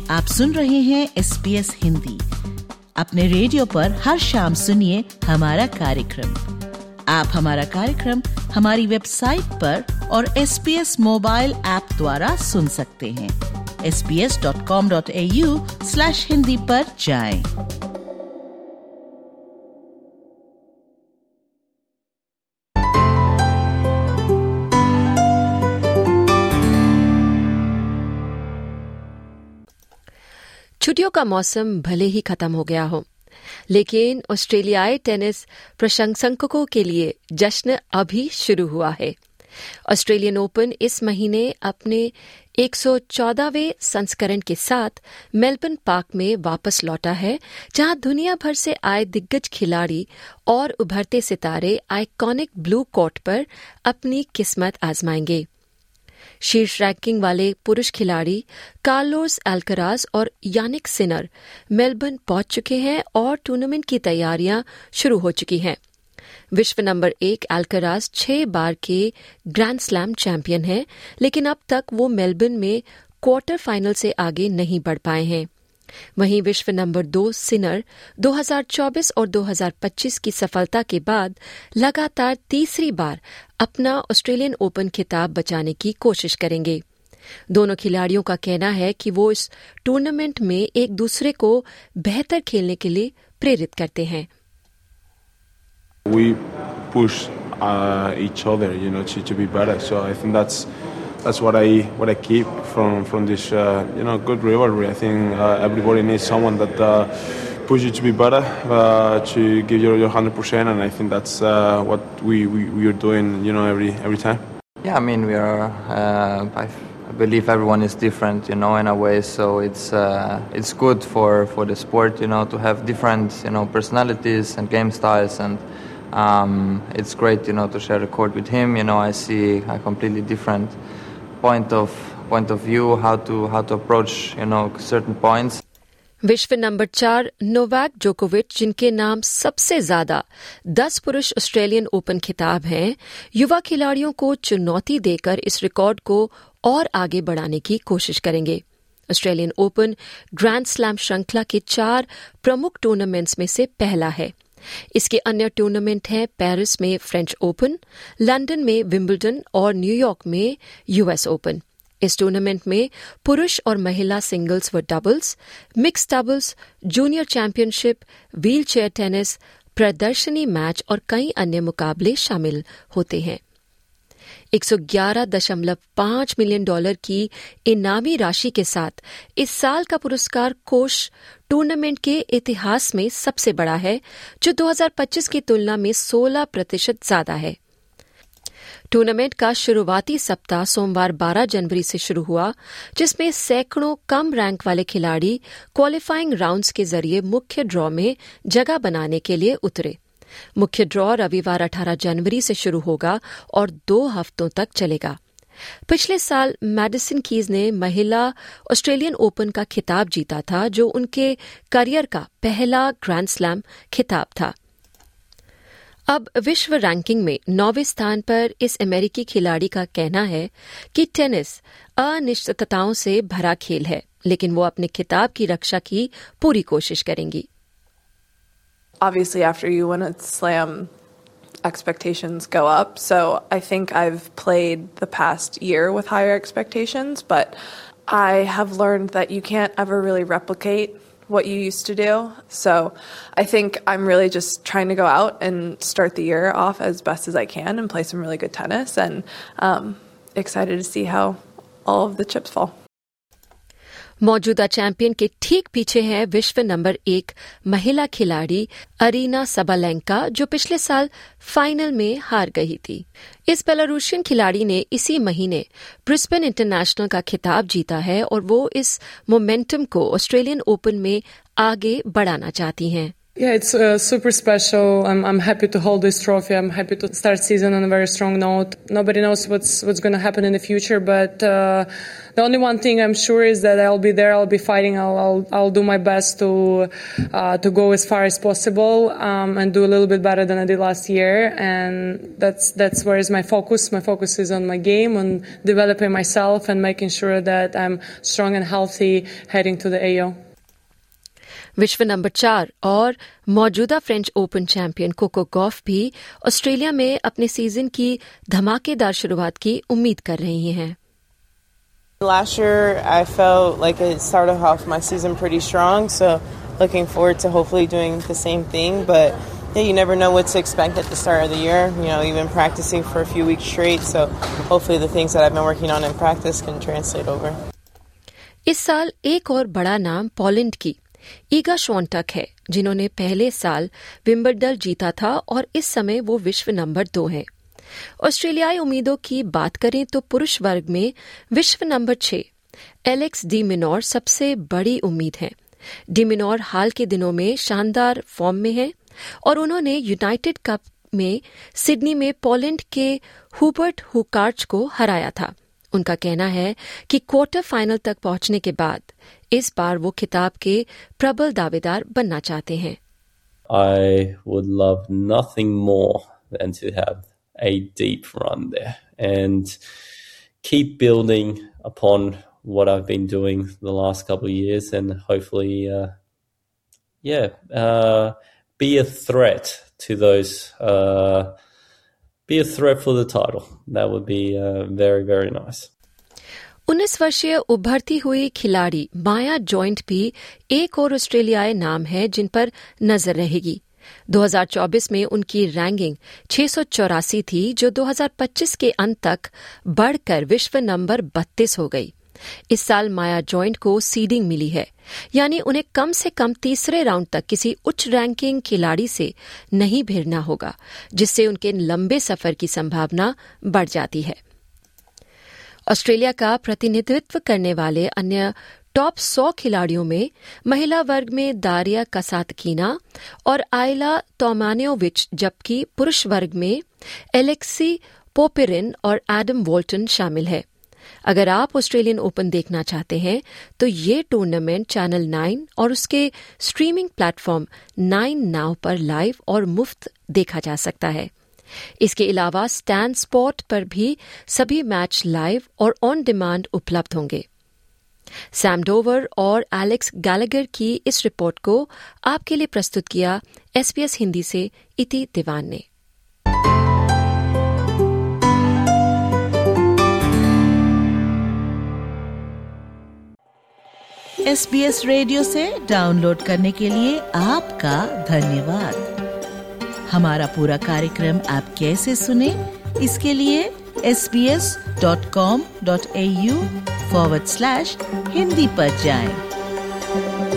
आप सुन रहे हैं SBS हिंदी। अपने रेडियो पर हर शाम सुनिए हमारा कार्यक्रम। आप हमारा कार्यक्रम हमारी वेबसाइट पर और SBS मोबाइल ऐप द्वारा सुन सकते हैं। sbs.com.au/hindi पर जाएं। छुट्टियों का मौसम भले ही खत्म हो गया हो, लेकिन ऑस्ट्रेलियाई टेनिस प्रशंसकों के लिए जश्न अभी शुरू हुआ है। ऑस्ट्रेलियन ओपन इस महीने अपने 114वें संस्करण के साथ मेलबर्न पार्क में वापस लौटा है, जहां दुनिया भर से आए दिग्गज खिलाड़ी और उभरते सितारे आइकॉनिक ब्लू कोर्ट पर अपनी किस्मत आजमाएंगे। शीर्ष रैंकिंग वाले पुरुष खिलाड़ी कार्लोस अल्कराज और यानिक सिनर मेलबर्न पहुंच चुके हैं और टूर्नामेंट की तैयारियां शुरू हो चुकी हैं। विश्व नंबर 1 अल्कराज 6 बार के ग्रैंड स्लैम चैंपियन हैं, लेकिन अब तक वो मेलबर्न में क्वार्टर फाइनल से आगे नहीं बढ़ पाए हैं। वहीं विश्व नंबर 2 सिनर 2024 और 2025 की सफलता के बाद लगातार तीसरी बार अपना ऑस्ट्रेलियन ओपन खिताब बचाने की कोशिश करेंगे। दोनों खिलाड़ियों का कहना है कि वो इस टूर्नामेंट में एक दूसरे को बेहतर खेलने के लिए प्रेरित करते हैं। We push each other, to be better. So I think that's what I keep from this, good rivalry. I think everybody needs someone that push you to be better, to give your 100%, and I think that's what we are doing, every time. Yeah, I mean we are. I believe everyone is different, in a way. So it's good for the sport, to have different, personalities and game styles, and it's great, to share the court with him. I see a completely different point of view, how to approach, certain points. विश्व number 4 Novak जोकोविच, जिनके नाम सबसे ज्यादा 10 पुरुष Australian open खिताब हैं, युवा खिलाड़ियों को चुनौती देकर इस रिकॉर्ड को और आगे बढ़ाने की कोशिश करेंगे। ऑस्ट्रेलियन ओपन ग्रैंड स्लैम श्रृंखला के 4 प्रमुख टूर्नामेंट्स में से पहला है। इसके अन्य टूर्नामेंट हैं पेरिस में फ्रेंच ओपन, लंदन में विंबलडन और न्यूयॉर्क में यूएस ओपन। इस टूर्नामेंट में पुरुष और महिला सिंगल्स व doubles, mixed doubles, junior championship, wheel chair tennis, प्रदर्शनी मैच और कई अन्य मुकाबले शामिल होते हैं। $111.5 मिलियन की इनामी राशि के साथ इस साल का पुरस्कार कोष टूर्नामेंट के इतिहास में सबसे बड़ा है, जो 2025 की तुलना में 16% ज्यादा है। टूर्नामेंट का शुरुआती सप्ताह सोमवार 12 जनवरी से शुरू हुआ, जिसमें सैकड़ों कम रैंक वाले खिलाड़ी क्वालिफाइंग राउंड्स के जरिए मुख्य ड्रॉ में जगह बनाने के लिए उतरे। मुख्य ड्रॉ रविवार 18 जनवरी से शुरू होगा और 2 हफ्तों तक चलेगा। पिछले साल मैडिसन कीज ने महिला ऑस्ट्रेलियन ओपन का खिताब जीता था, जो उनके करियर का पहला ग्रैंड स्लैम खिताब था। अब विश्व रैंकिंग में 9वें स्थान पर इस अमेरिकी खिलाड़ी का कहना है कि टेनिस अनिश्चितताओं से भरा खेल है, लेकिन वो अपने खिताब की रक्षा की पूरी कोशिश करेंगी। Obviously, after you win a slam, expectations go up. So I think I've played the past year with higher expectations, but I have learned that you can't ever really replicate what you used to do. So I think I'm really just trying to go out and start the year off as best as I can and play some really good tennis, and excited to see how all of the chips fall. मौजूदा champion के ठीक पीछे है विश्व number 1 महिला खिलाड़ी arena Sabalenka, जो पिछले साल फाइनल में हार गई थी। इस बेलारूशियन खिलाड़ी ने इसी महीने ब्रिस्बेन इंटरनेशनल का खिताब जीता है और वो इस मोमेंटम को ऑस्ट्रेलियन ओपन में आगे बढ़ाना चाहती हैं। Yeah, it's super special. I'm happy to hold this trophy. I'm happy to start season on a very strong note. Nobody knows what's going to happen in the future, but the only one thing I'm sure is that I'll be there. I'll be fighting. I'll do my best to go as far as possible and do a little bit better than I did last year. And that's where is my focus. My focus is on my game, on developing myself, and making sure that I'm strong and healthy heading to the AO. विश्व number 4 और मौजूदा French Open champion Coco Gauff भी Australia में अपने season की धमाकेदार शुरुआत की उम्मीद कर रही हैं। Last year I felt like it started off my season pretty strong, so looking forward to hopefully doing the same thing, but yeah, you never know what to expect at the start of the year, even practicing for a few weeks straight, so hopefully the things that I've been working on in practice can translate over. इस साल एक और बड़ा नाम Poland की ईगा श्वोंटेक है, जिन्होंने पहले साल विंबलडन जीता था और इस समय वो विश्व नंबर 2 हैं। ऑस्ट्रेलियाई उम्मीदों की बात करें तो पुरुष वर्ग में विश्व नंबर 6 एलेक्स डी मिनोर सबसे बड़ी उम्मीद हैं। डी मिनोर हाल के दिनों में शानदार फॉर्म में हैं और उन्होंने यूनाइटेड कप में सिडनी में पोलैंड के हुबर्ट हुकार्च को हराया था। उनका कहना है कि क्वार्टर फाइनल तक पहुंचने के बाद इस बार वो खिताब के प्रबल दावेदार बनना चाहते हैं। I would love nothing more than to have a deep run there and keep building upon what I've been doing the last couple of years and hopefully, be a threat to those, be a threat for the title. That would be very, very nice. 19 वर्षीय उभरती हुई खिलाड़ी माया joint भी एक और ऑस्ट्रेलियाई नाम है जिन पर नजर रहेगी। 2024 में उनकी रैंकिंग 684 थी, जो 2025 के अंत तक बढ़कर विश्व नंबर 32 हो गई। इस साल माया जॉइंट को सीडिंग मिली है, यानी उन्हें कम से कम तीसरे राउंड तक किसी उच्च रैंकिंग खिलाड़ी से नहीं भिड़ना होगा, जिससे उनके लंबे सफर की संभावना बढ़ जाती है। ऑस्ट्रेलिया का प्रतिनिधित्व करने वाले अन्य टॉप 100 खिलाड़ियों में महिला वर्ग में दारिया कासातकीना और आयला तोमानियोविच, जबकि पुरुष वर्ग में एलेक्सी पोपेरिन और एडम वोल्टन शामिल है। अगर आप ऑस्ट्रेलियन ओपन देखना चाहते हैं तो ये टूर्नामेंट चैनल 9 और उसके स्ट्रीमिंग प्लेटफॉर्म 9 नाउ पर लाइव और मुफ्त देखा जा सकता है। इसके अलावा स्टैन स्पॉट पर भी सभी मैच लाइव और ऑन डिमांड उपलब्ध होंगे। सैम डोवर और एलेक्स गैलेगर की इस रिपोर्ट को आपके लिए प्रस्तुत किया SBS हिंदी से इति दीवान ने। SBS रेडियो से डाउनलोड करने के लिए आपका धन्यवाद। हमारा पूरा कार्यक्रम आप कैसे सुने, इसके लिए sbs.com.au/hindi पर जाएं।